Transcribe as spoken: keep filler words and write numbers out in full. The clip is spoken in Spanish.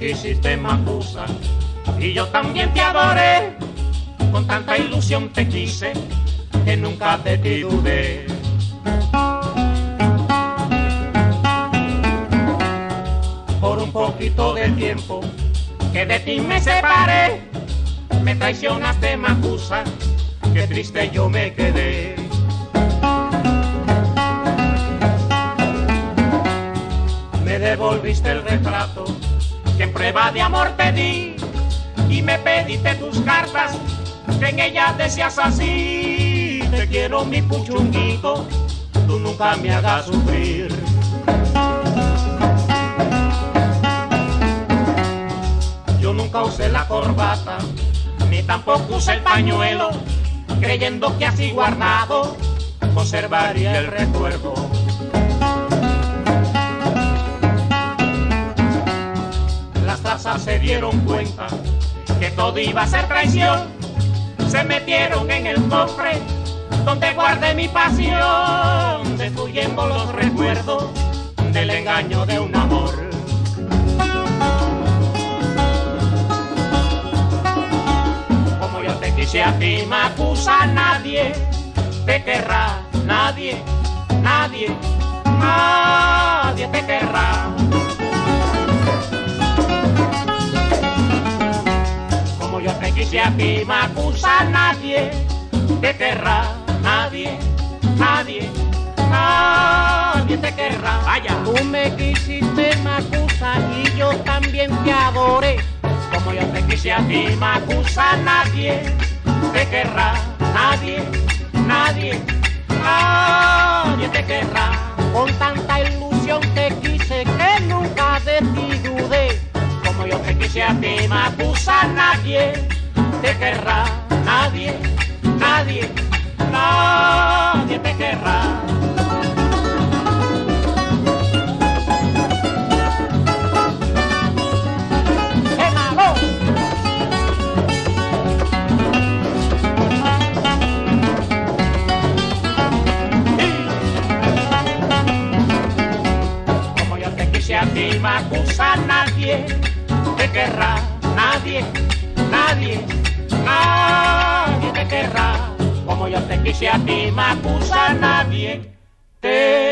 quisiste me acusa, y yo también te adoré, con tanta ilusión te quise, que nunca de ti dudé. Por un poquito de tiempo que de ti me separé, me traicionaste, me acusa, qué triste yo me quedé. Me devolviste el retrato que en prueba de amor te di, y me pediste tus cartas que en ellas decías así: te quiero mi puchunguito, tú nunca me hagas sufrir. Yo nunca usé la corbata, ni tampoco usé el pañuelo, creyendo que así guardado conservaría el recuerdo. Las trazas se dieron cuenta que todo iba a ser traición, se metieron en el cofre donde guardé mi pasión, destruyendo los recuerdos del engaño de un amor. Como yo te quise a ti, me acusa, nadie te querrá, nadie, nadie, nadie te querrá. Como yo te quise a ti, me acusa, nadie te querrá, nadie, nadie, nadie te querrá. Vaya. Tú me quisiste, me acusa, y yo también te adoré. Como yo te quise a ti, me acusa, nadie te querrá, nadie, nadie, nadie te querrá. Con tanta ilusión te quise que nunca de ti dudé. Como yo te quise a ti, me acusa, nadie te querrá, nadie, nadie, nadie te querrá. Como yo te quise a ti, me acusa, nadie te querrá, nadie, nadie, nadie te querrá. Como yo te quise a ti, me acusa, nadie te